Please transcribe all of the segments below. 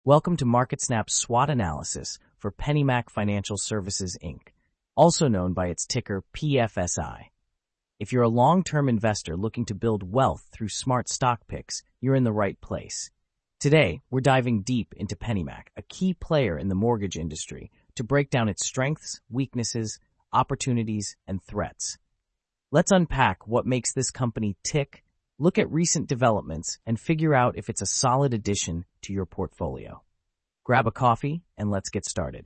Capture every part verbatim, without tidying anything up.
Welcome to MarketSnap's SWOT analysis for PennyMac Financial Services, Incorporated, also known by its ticker P F S I. If you're a long-term investor looking to build wealth through smart stock picks, you're in the right place. Today, we're diving deep into PennyMac, a key player in the mortgage industry, to break down its strengths, weaknesses, opportunities, and threats. Let's unpack what makes this company tick, look at recent developments, and figure out if it's a solid addition to your portfolio. Grab a coffee and let's get started.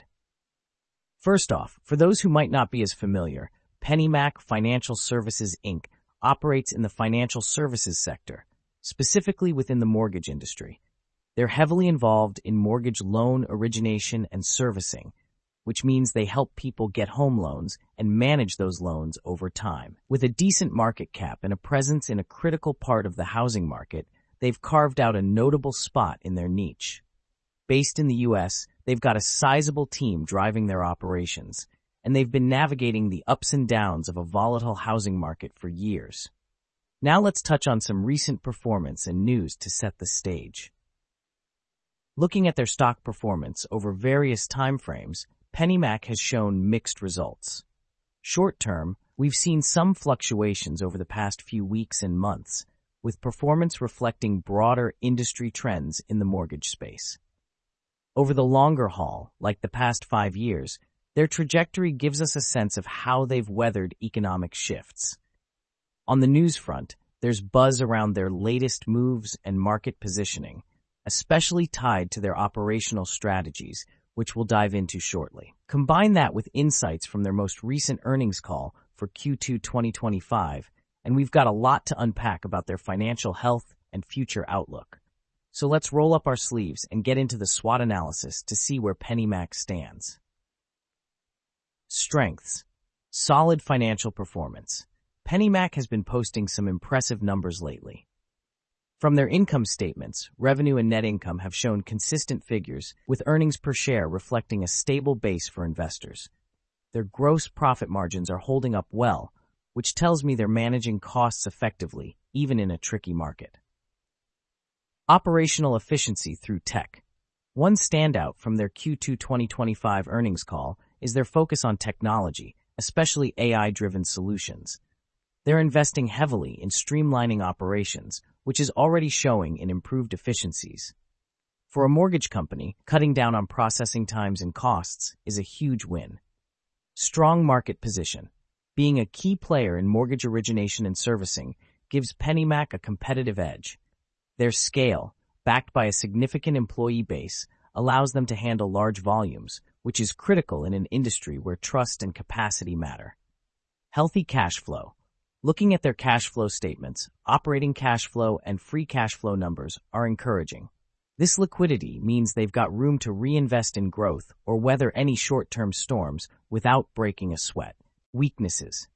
First off, for those who might not be as familiar, PennyMac Financial Services, Incorporated operates in the financial services sector, specifically within the mortgage industry. They're heavily involved in mortgage loan origination and servicing, which means they help people get home loans and manage those loans over time. With a decent market cap and a presence in a critical part of the housing market, they've carved out a notable spot in their niche. Based in the U S, they've got a sizable team driving their operations, and they've been navigating the ups and downs of a volatile housing market for years. Now let's touch on some recent performance and news to set the stage. Looking at their stock performance over various timeframes, PennyMac has shown mixed results. Short-term, we've seen some fluctuations over the past few weeks and months, with performance reflecting broader industry trends in the mortgage space. Over the longer haul, like the past five years, their trajectory gives us a sense of how they've weathered economic shifts. On the news front, there's buzz around their latest moves and market positioning, especially tied to their operational strategies, which we'll dive into shortly. Combine that with insights from their most recent earnings call for Q two twenty twenty-five, and we've got a lot to unpack about their financial health and future outlook. So let's roll up our sleeves and get into the SWOT analysis to see where PennyMac stands. Strengths. Solid financial performance. PennyMac has been posting some impressive numbers lately. From their income statements, revenue and net income have shown consistent figures, with earnings per share reflecting a stable base for investors. Their gross profit margins are holding up well, which tells me they're managing costs effectively, even in a tricky market. Operational efficiency through tech. One standout from their Q two twenty twenty-five earnings call is their focus on technology, especially A I-driven solutions. They're investing heavily in streamlining operations, which is already showing in improved efficiencies. For a mortgage company, cutting down on processing times and costs is a huge win. Strong market position. Being a key player in mortgage origination and servicing gives PennyMac a competitive edge. Their scale, backed by a significant employee base, allows them to handle large volumes, which is critical in an industry where trust and capacity matter. Healthy cash flow. Looking at their cash flow statements, operating cash flow and free cash flow numbers are encouraging. This liquidity means they've got room to reinvest in growth or weather any short-term storms without breaking a sweat. Weaknesses.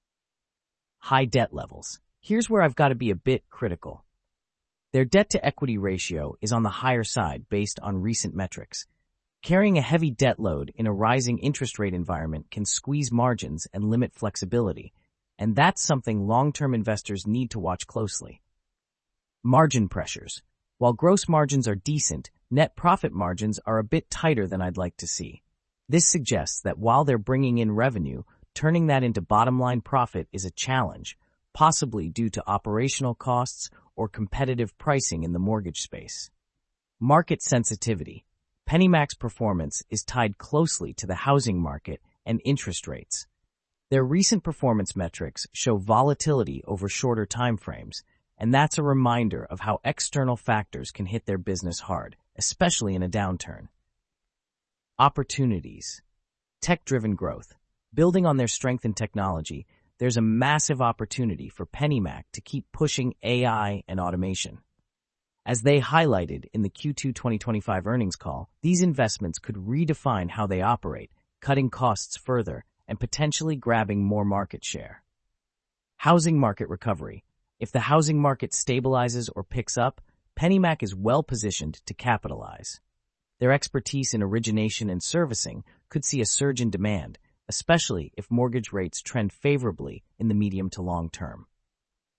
High debt levels. Here's where I've got to be a bit critical. Their debt-to-equity ratio is on the higher side based on recent metrics. Carrying a heavy debt load in a rising interest rate environment can squeeze margins and limit flexibility, and that's something long-term investors need to watch closely. Margin pressures. While gross margins are decent, net profit margins are a bit tighter than I'd like to see. This suggests that while they're bringing in revenue, turning that into bottom-line profit is a challenge, possibly due to operational costs or competitive pricing in the mortgage space. Market sensitivity. PennyMac's performance is tied closely to the housing market and interest rates. Their recent performance metrics show volatility over shorter timeframes, and that's a reminder of how external factors can hit their business hard, especially in a downturn. Opportunities. Tech-driven growth. Building on their strength in technology, there's a massive opportunity for PennyMac to keep pushing A I and automation. As they highlighted in the Q two twenty twenty-five earnings call, these investments could redefine how they operate, cutting costs further and potentially grabbing more market share. Housing market recovery. If the housing market stabilizes or picks up, PennyMac is well-positioned to capitalize. Their expertise in origination and servicing could see a surge in demand, especially if mortgage rates trend favorably in the medium to long term.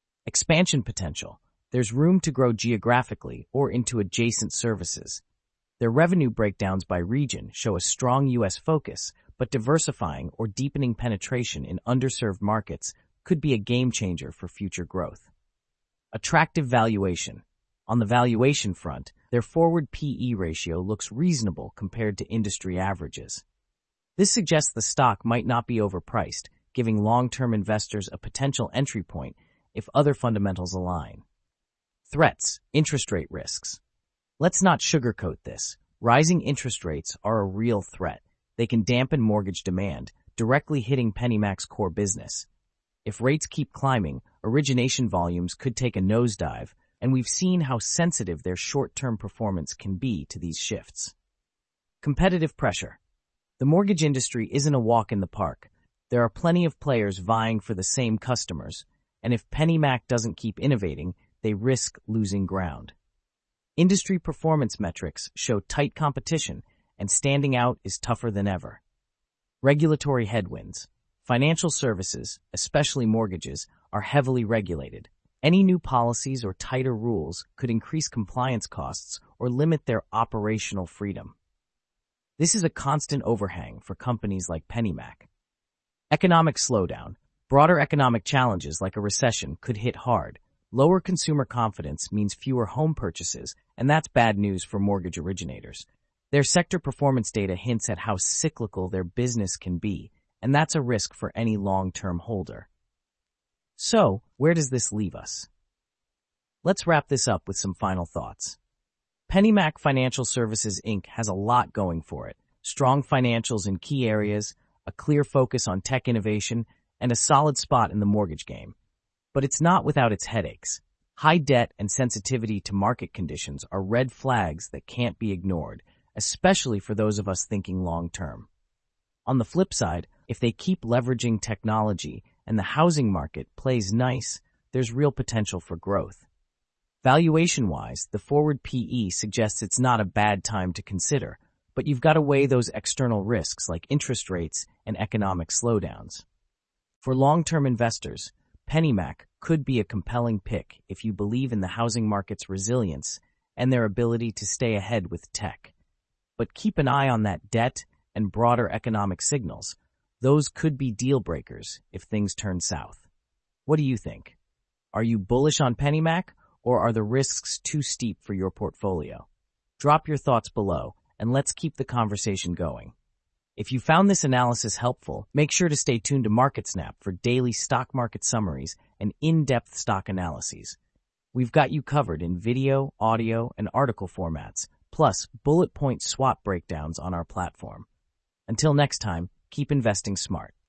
Expansion potential. There's room to grow geographically or into adjacent services. Their revenue breakdowns by region show a strong U S focus, but diversifying or deepening penetration in underserved markets could be a game changer for future growth. Attractive valuation. On the valuation front, their forward P E ratio looks reasonable compared to industry averages. This suggests the stock might not be overpriced, giving long-term investors a potential entry point if other fundamentals align. Threats, interest rate risks. Let's not sugarcoat this. Rising interest rates are a real threat. They can dampen mortgage demand, directly hitting PennyMac's core business. If rates keep climbing, origination volumes could take a nosedive, and we've seen how sensitive their short-term performance can be to these shifts. Competitive pressure. The mortgage industry isn't a walk in the park. There are plenty of players vying for the same customers, and if PennyMac doesn't keep innovating, they risk losing ground. Industry performance metrics show tight competition, and standing out is tougher than ever. Regulatory headwinds. Financial services, especially mortgages, are heavily regulated. Any new policies or tighter rules could increase compliance costs or limit their operational freedom. This is a constant overhang for companies like PennyMac. Economic slowdown. Broader economic challenges like a recession could hit hard. Lower consumer confidence means fewer home purchases, and that's bad news for mortgage originators. Their sector performance data hints at how cyclical their business can be, and that's a risk for any long-term holder. So, where does this leave us? Let's wrap this up with some final thoughts. PennyMac Financial Services, Incorporated has a lot going for it. Strong financials in key areas, a clear focus on tech innovation, and a solid spot in the mortgage game. But it's not without its headaches. High debt and sensitivity to market conditions are red flags that can't be ignored, especially for those of us thinking long-term. On the flip side, if they keep leveraging technology and the housing market plays nice, there's real potential for growth. Valuation-wise, the forward P E suggests it's not a bad time to consider, but you've got to weigh those external risks like interest rates and economic slowdowns. For long-term investors, PennyMac could be a compelling pick if you believe in the housing market's resilience and their ability to stay ahead with tech. But keep an eye on that debt and broader economic signals. Those could be deal breakers if things turn south. What do you think? Are you bullish on PennyMac, or are the risks too steep for your portfolio? Drop your thoughts below, and let's keep the conversation going. If you found this analysis helpful, make sure to stay tuned to MarketSnap for daily stock market summaries and in-depth stock analyses. We've got you covered in video, audio, and article formats, plus bullet point swap breakdowns on our platform. Until next time, keep investing smart.